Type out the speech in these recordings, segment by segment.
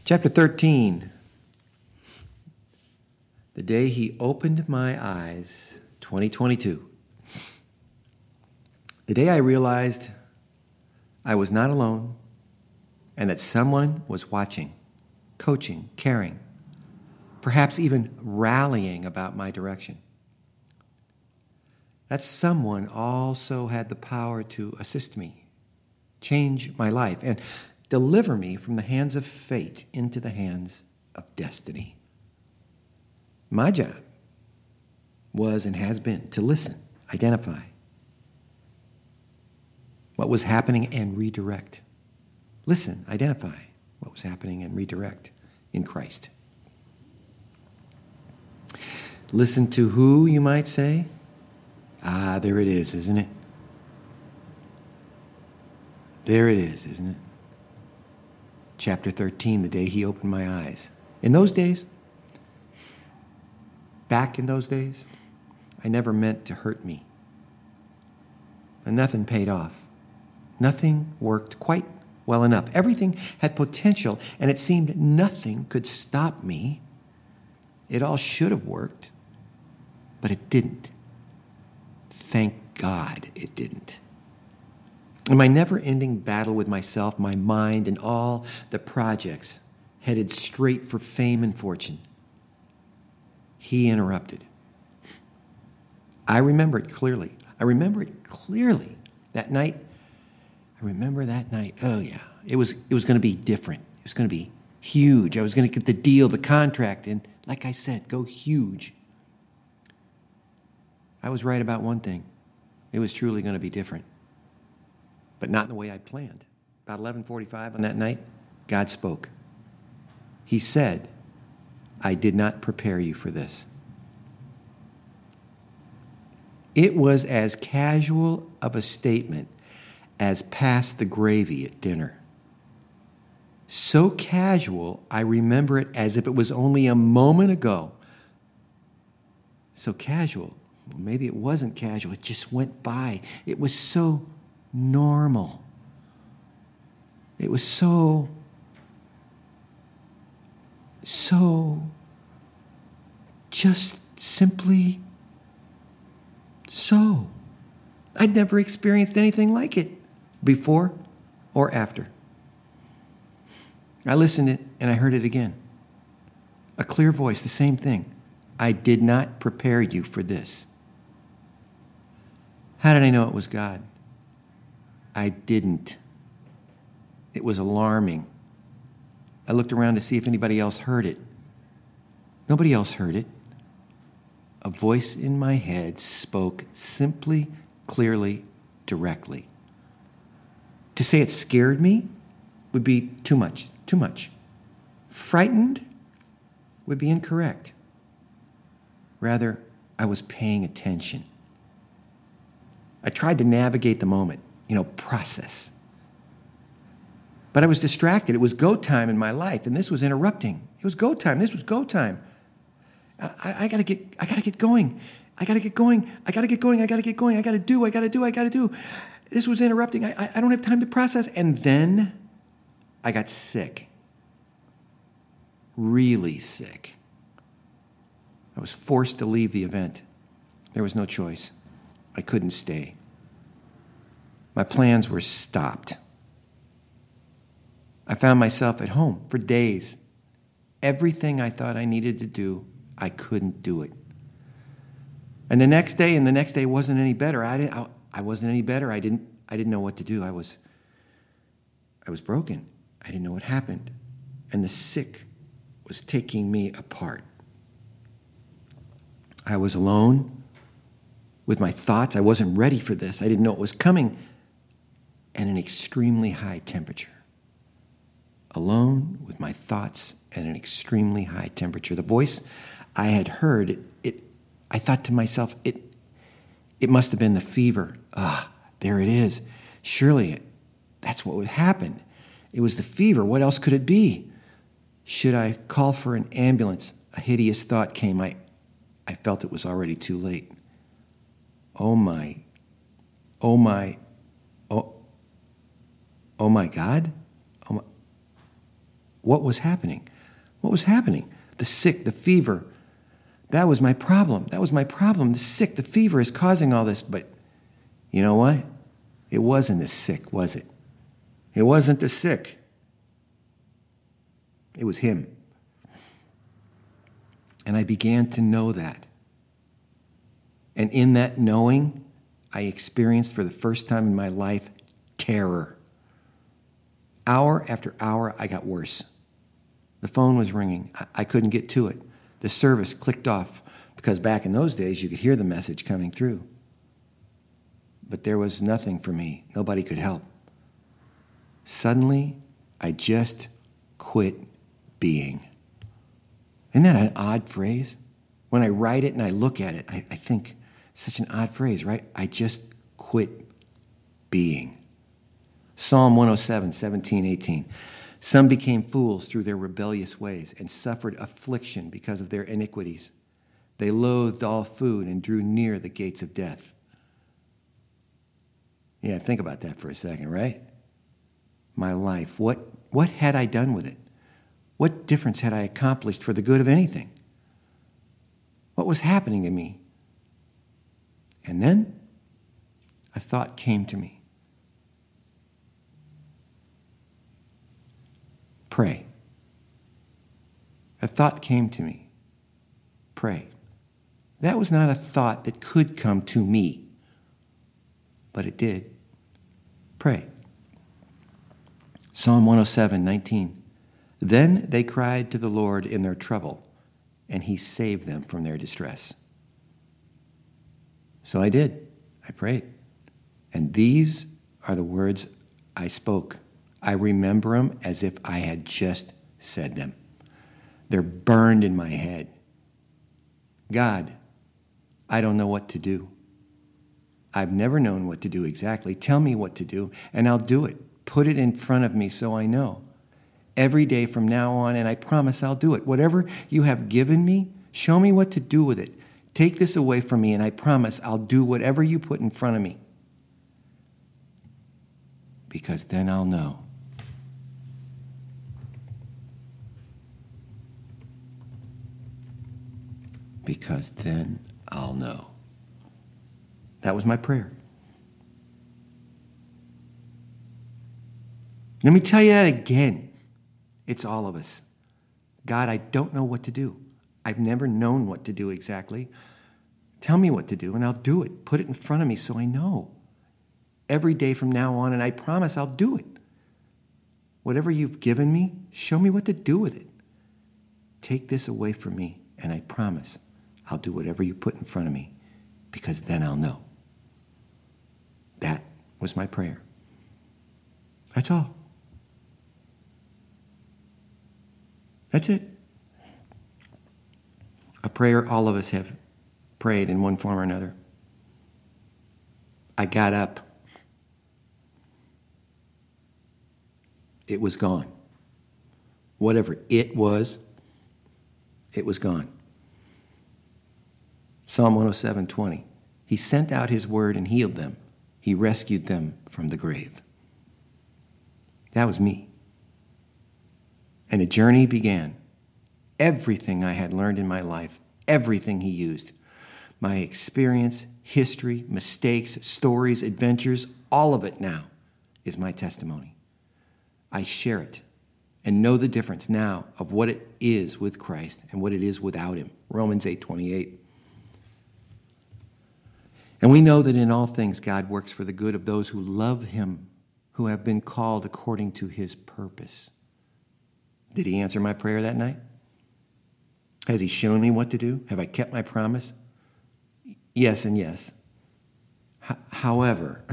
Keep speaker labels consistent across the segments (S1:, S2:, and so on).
S1: Chapter 13. The day he opened my eyes, 2022. The day I realized I was not alone and that someone was watching, coaching, caring, perhaps even rallying about my direction. That someone also had the power to assist me, change my life, and deliver me from the hands of fate into the hands of destiny. My job was and has been to listen, identify what was happening and redirect. Listen, identify what was happening and redirect in Christ. Listen to who, you might say? There it is, isn't it? There it is, isn't it? Chapter 13, the day he opened my eyes. In those days, back in those days, I never meant to hurt me. And nothing paid off. Nothing worked quite well enough. Everything had potential, and it seemed nothing could stop me. It all should have worked, but it didn't. Thank God it didn't. In my never-ending battle with myself, my mind, and all the projects headed straight for fame and fortune, he interrupted. I remember it clearly. That night. I remember that night. Oh, yeah. It was going to be different. It was going to be huge. I was going to get the deal, the contract, and like I said, go huge. I was right about one thing. It was truly going to be different, but not in the way I planned. About 11:45 on that night, God spoke. He said, I did not prepare you for this. It was as casual of a statement as pass the gravy at dinner. So casual, I remember it as if it was only a moment ago. So casual. Well, maybe it wasn't casual. It just went by. It was so normal. It was so just simply so. I'd never experienced anything like it before or after. I listened it and I heard it again. A clear voice, the same thing. I did not prepare you for this. How did I know it was God? I didn't. It was alarming. I looked around to see if anybody else heard it. Nobody else heard it. A voice in my head spoke simply, clearly, directly. To say it scared me would be too much. Frightened would be incorrect. Rather, I was paying attention. I tried to navigate the moment, process. But I was distracted. It was go time in my life, and this was interrupting. It was go time. This was go time. I gotta get going. I gotta do. This was interrupting. I don't have time to process. And then I got sick. Really sick. I was forced to leave the event. There was no choice. I couldn't stay. My plans were stopped. I found myself at home for days. Everything I thought I needed to do, I couldn't do it. And the next day wasn't any better. I wasn't any better. I didn't know what to do. I was broken. I didn't know what happened. And the sick was taking me apart. I was alone with my thoughts. I wasn't ready for this. I didn't know it was coming. And an extremely high temperature. Alone with my thoughts and an extremely high temperature. The voice I had heard, I thought to myself, it must have been the fever. There it is. Surely that's what would happen. It was the fever. What else could it be? Should I call for an ambulance? A hideous thought came. I felt it was already too late. Oh my God? What was happening? What was happening? The sick, the fever. That was my problem. That was my problem. The sick, the fever is causing all this. But you know what? It wasn't the sick, was it? It wasn't the sick. It was him. And I began to know that. And in that knowing, I experienced for the first time in my life terror. Hour after hour, I got worse. The phone was ringing. I couldn't get to it. The service clicked off because back in those days, you could hear the message coming through. But there was nothing for me. Nobody could help. Suddenly, I just quit being. Isn't that an odd phrase? When I write it and I look at it, I think, such an odd phrase, right? I just quit being. Psalm 107, 17, 18. Some became fools through their rebellious ways and suffered affliction because of their iniquities. They loathed all food and drew near the gates of death. Yeah, think about that for a second, right? My life, what had I done with it? What difference had I accomplished for the good of anything? What was happening to me? And then a thought came to me. Pray. A thought came to me. Pray. That was not a thought that could come to me, but it did. Pray. Psalm 107, 19. Then they cried to the Lord in their trouble, and he saved them from their distress. So I did. I prayed. And these are the words I spoke. I remember them as if I had just said them. They're burned in my head. God, I don't know what to do. I've never known what to do exactly. Tell me what to do, and I'll do it. Put it in front of me so I know. Every day from now on, and I promise I'll do it. Whatever you have given me, show me what to do with it. Take this away from me, and I promise I'll do whatever you put in front of me. Because then I'll know. Because then I'll know. That was my prayer. Let me tell you that again. It's all of us. God, I don't know what to do. I've never known what to do exactly. Tell me what to do, and I'll do it. Put it in front of me so I know. Every day from now on, and I promise I'll do it. Whatever you've given me, show me what to do with it. Take this away from me, and I promise I'll do whatever you put in front of me, because then I'll know. That was my prayer. That's all. That's it. A prayer all of us have prayed in one form or another. I got up. It was gone. Whatever it was gone. Psalm 107:20. He sent out his word and healed them. He rescued them from the grave. That was me. And a journey began. Everything I had learned in my life, everything he used, my experience, history, mistakes, stories, adventures, all of it now is my testimony. I share it and know the difference now of what it is with Christ and what it is without him. Romans 8:28. And we know that in all things God works for the good of those who love him, who have been called according to his purpose. Did he answer my prayer that night? Has he shown me what to do? Have I kept my promise? Yes and yes. However,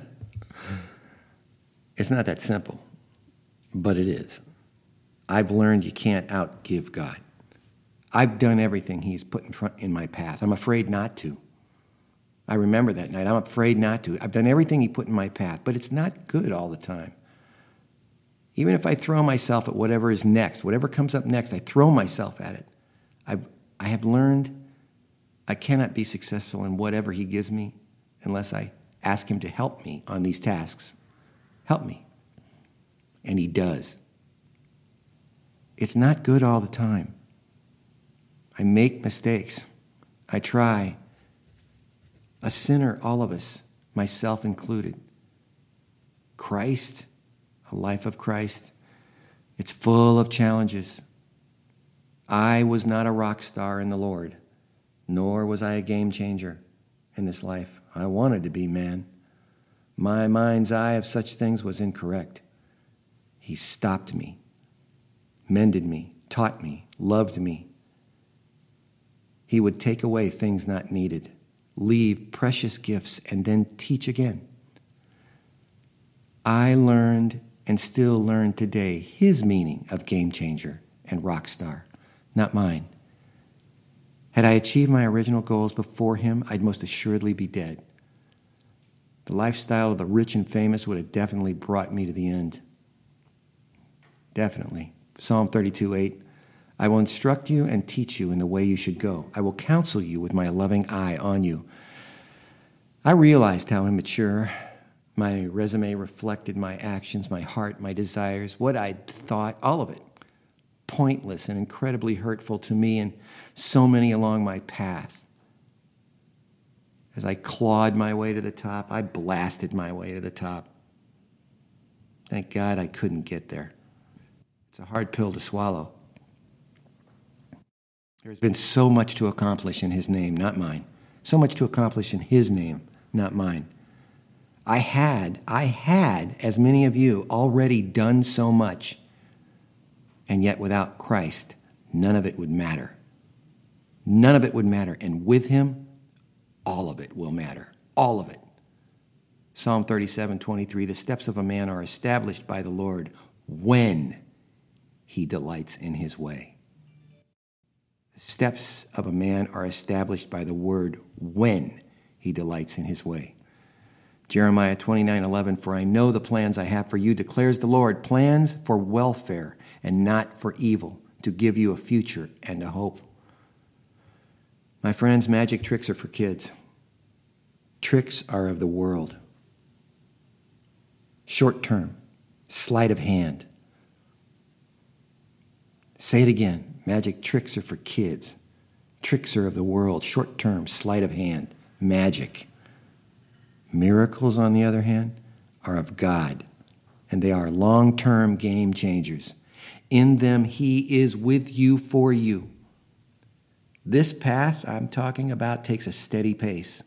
S1: it's not that simple, but it is. I've learned you can't outgive God. I've done everything he's put in my path. I'm afraid not to. I remember that night. I'm afraid not to. I've done everything he put in my path, but it's not good all the time. Even if I throw myself at whatever is next, whatever comes up next, I throw myself at it. I have learned I cannot be successful in whatever he gives me unless I ask him to help me on these tasks. Help me. And he does. It's not good all the time. I make mistakes. I try. A sinner, all of us, myself included. Christ, a life of Christ, it's full of challenges. I was not a rock star in the Lord, nor was I a game changer in this life. I wanted to be, man. My mind's eye of such things was incorrect. He stopped me, mended me, taught me, loved me. He would take away things not needed, leave precious gifts, and then teach again. I learned and still learn today his meaning of game changer and rock star, not mine. Had I achieved my original goals before him, I'd most assuredly be dead. The lifestyle of the rich and famous would have definitely brought me to the end. Definitely. Psalm 32:8. I will instruct you and teach you in the way you should go. I will counsel you with my loving eye on you. I realized how immature my resume reflected my actions, my heart, my desires, what I'd thought, all of it. Pointless and incredibly hurtful to me and so many along my path. As I clawed my way to the top, I blasted my way to the top. Thank God I couldn't get there. It's a hard pill to swallow. There's been so much to accomplish in his name, not mine. So much to accomplish in his name, not mine. I had, as many of you, already done so much. And yet without Christ, none of it would matter. None of it would matter. And with him, all of it will matter. All of it. Psalm 37:23, the steps of a man are established by the Lord when he delights in his way. The steps of a man are established by the word when he delights in his way. Jeremiah 29:11, for I know the plans I have for you, declares the Lord, plans for welfare and not for evil, to give you a future and a hope. My friends, magic tricks are for kids. Tricks are of the world. Short term, sleight of hand. Say it again. Magic tricks are for kids. Tricks are of the world. Short term, sleight of hand. Magic. Miracles, on the other hand, are of God, and they are long-term game changers. In them, he is with you for you. This path I'm talking about takes a steady pace.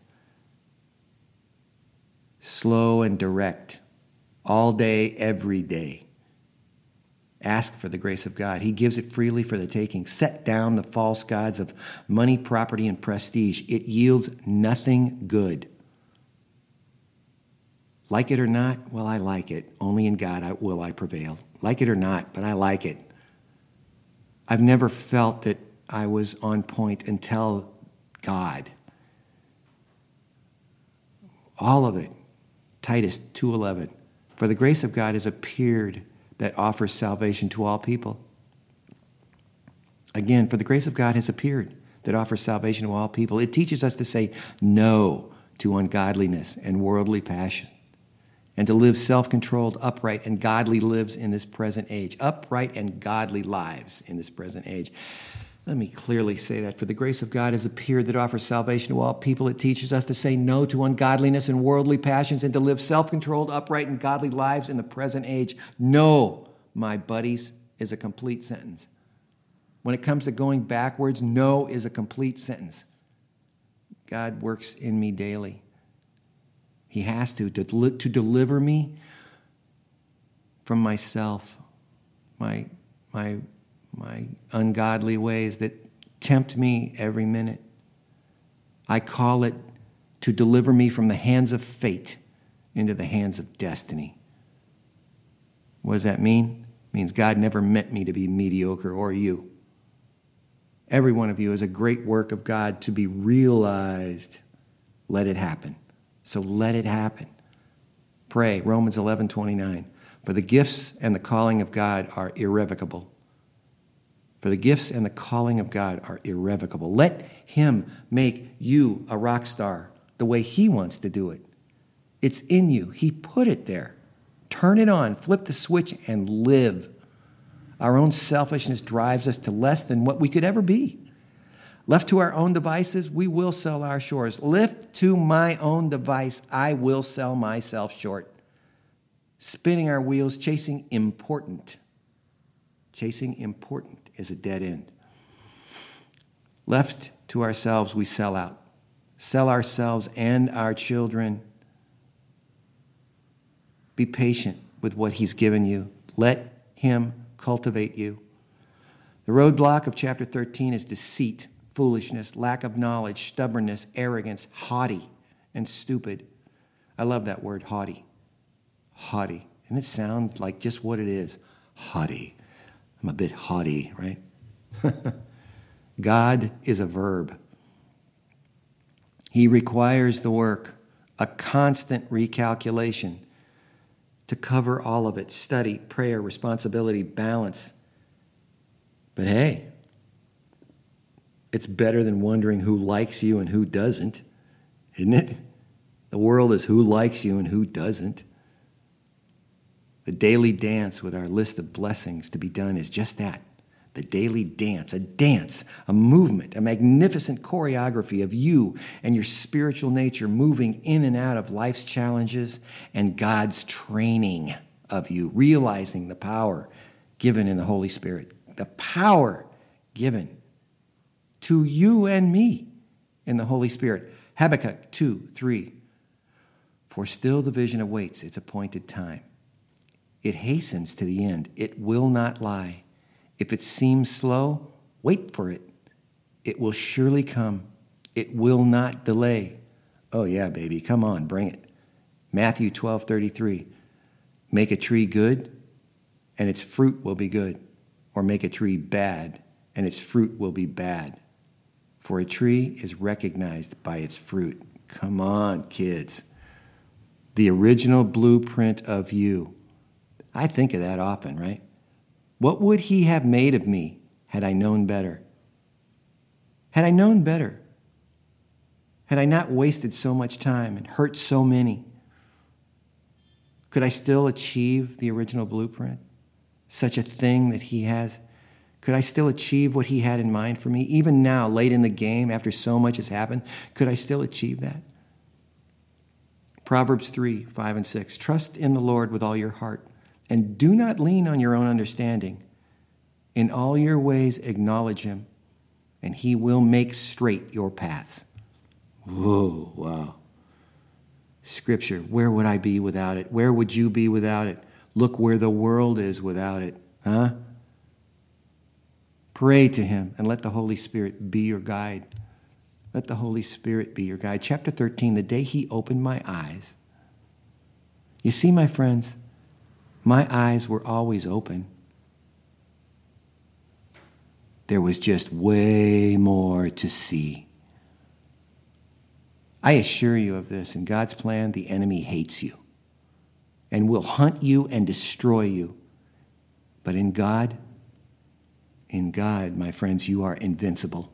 S1: Slow and direct. All day, every day. Ask for the grace of God. He gives it freely for the taking. Set down the false gods of money, property, and prestige. It yields nothing good. Like it or not, well, I like it. Only in God will I prevail. Like it or not, but I like it. I've never felt that I was on point until God. All of it. Titus 2:11. For the grace of God has appeared that offers salvation to all people. Again, for the grace of God has appeared that offers salvation to all people. It teaches us to say no to ungodliness and worldly passion, and to live self-controlled, upright, and godly lives in this present age. Upright and godly lives in this present age. Let me clearly say that. For the grace of God has appeared that offers salvation to all people. It teaches us to say no to ungodliness and worldly passions and to live self-controlled, upright, and godly lives in the present age. No, my buddies, is a complete sentence. When it comes to going backwards, no is a complete sentence. God works in me daily. He has to deliver me from myself, my ungodly ways that tempt me every minute. I call it to deliver me from the hands of fate into the hands of destiny. What does that mean? It means God never meant me to be mediocre, or you. Every one of you is a great work of God to be realized. Let it happen. So let it happen. Pray, Romans 11:29. For the gifts and the calling of God are irrevocable. For the gifts and the calling of God are irrevocable. Let him make you a rock star the way he wants to do it. It's in you. He put it there. Turn it on, flip the switch, and live. Our own selfishness drives us to less than what we could ever be. Left to our own devices, we will sell our shores. Left to my own device, I will sell myself short. Spinning our wheels, chasing important. Chasing important is a dead end. Left to ourselves, we sell out. Sell ourselves and our children. Be patient with what he's given you. Let him cultivate you. The roadblock of chapter 13 is deceit, foolishness, lack of knowledge, stubbornness, arrogance, haughty, and stupid. I love that word, haughty. Haughty. And it sounds like just what it is. Haughty. I'm a bit haughty, right? God is a verb. He requires the work, a constant recalculation to cover all of it. Study, prayer, responsibility, balance. But hey, it's better than wondering who likes you and who doesn't, isn't it? The world is who likes you and who doesn't. The daily dance with our list of blessings to be done is just that. The daily dance, a movement, a magnificent choreography of you and your spiritual nature moving in and out of life's challenges and God's training of you, realizing the power given in the Holy Spirit, the power given to you and me in the Holy Spirit. Habakkuk 2:3. For still the vision awaits its appointed time. It hastens to the end. It will not lie. If it seems slow, wait for it. It will surely come. It will not delay. Oh yeah, baby, come on, bring it. Matthew 12:33. Make a tree good, and its fruit will be good. Or make a tree bad, and its fruit will be bad. For a tree is recognized by its fruit. Come on, kids. The original blueprint of you. I think of that often, right? What would he have made of me had I known better? Had I known better? Had I not wasted so much time and hurt so many? Could I still achieve the original blueprint? Such a thing that he has? Could I still achieve what he had in mind for me? Even now, late in the game, after so much has happened, could I still achieve that? Proverbs 3:5-6. Trust in the Lord with all your heart, and do not lean on your own understanding. In all your ways acknowledge him, and he will make straight your paths. Whoa, wow. Scripture, where would I be without it? Where would you be without it? Look where the world is without it, huh? Pray to him and let the Holy Spirit be your guide. Let the Holy Spirit be your guide. Chapter 13, the day he opened my eyes. You see, my friends, my eyes were always open. There was just way more to see. I assure you of this. In God's plan, the enemy hates you and will hunt you and destroy you. But in God, my friends, you are invincible.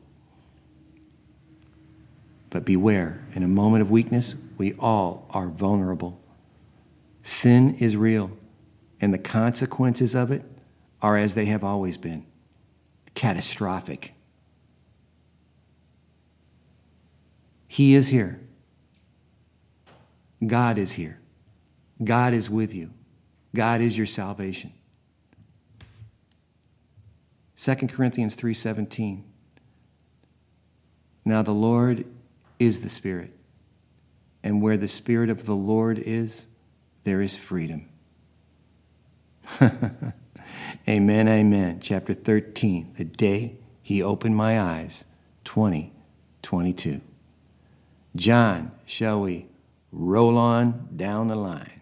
S1: But beware, in a moment of weakness, we all are vulnerable. Sin is real, and the consequences of it are as they have always been, catastrophic. He is here. God is here. God is with you. God is your salvation. 2 Corinthians 3:17. Now the Lord is the Spirit, and where the Spirit of the Lord is, there is freedom. Amen, amen. Chapter 13, the day he opened my eyes, 2022. John, shall we roll on down the line?